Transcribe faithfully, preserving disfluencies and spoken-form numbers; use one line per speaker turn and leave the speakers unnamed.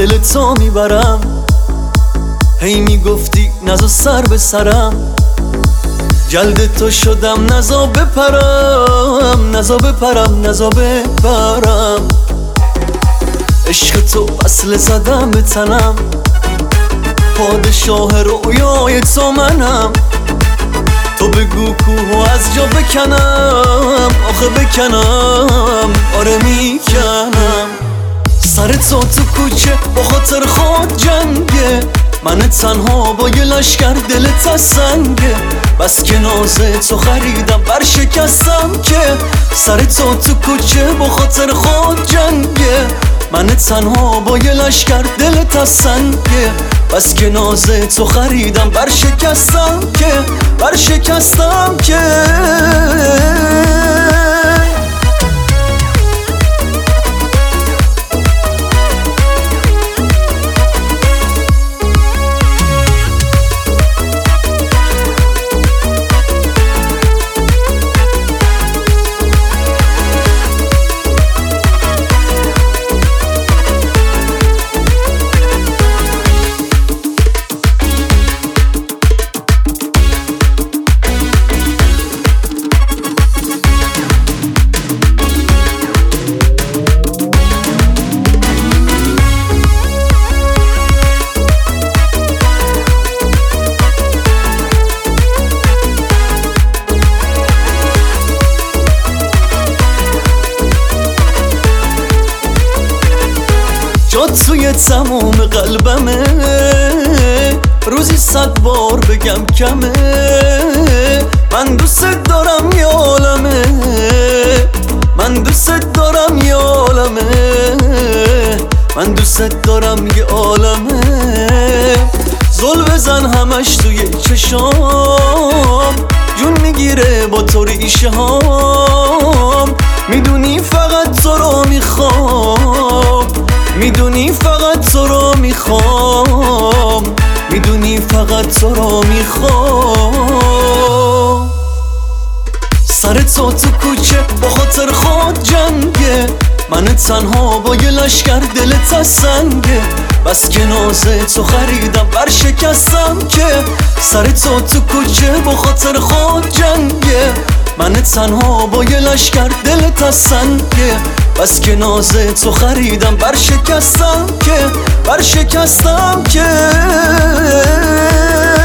دل تو میبرم. هی میگفتی نزا سر به سرم، جلد تو شدم نزا بپرم، نزا بپرم، نزا بپرم. عشق تو وصله زدم به تنم، پادشاه رویای تو منم. تو بگو کوهو از جا بکنم، آخه بکنم، آره میکنم. سر تو تو کوچه با خاطر خود جنگه، من تنها با یه لشکر دلت از سنگه. بس که نازه تو خریدم بر شکستم که، سر تو تو کوچه با خاطر خود جنگه، من تنها با یه لشکر دلت از سنگه. بس که نازه تو خریدم بر شکستم که، بر شکستم که. جات توی تموم قلبمه، روزی صد بار بگم کمه. من دوست دارم یه عالمه، من دوست دارم یه عالمه، من دوست دارم یه عالمه. زل بزن همش توی چشام، جون میگیره با تو ریشه هام. میدونی فقط تو رو میخوام، میدونی فقط تو رو میخوام، میدونی فقط تو رو میخوام. سر تو تو کوچه با خاطر خود جنگه، من تنها با یه لشکر دلت از سنگه. بس که نازه تو خریدم بر شکستم که، سر تو تو کوچه با خاطر خود جنگه، من تنها با یه لشکر دلت از سنگه. بس که نازه تو خریدم بر شکستم که، بر شکستم که.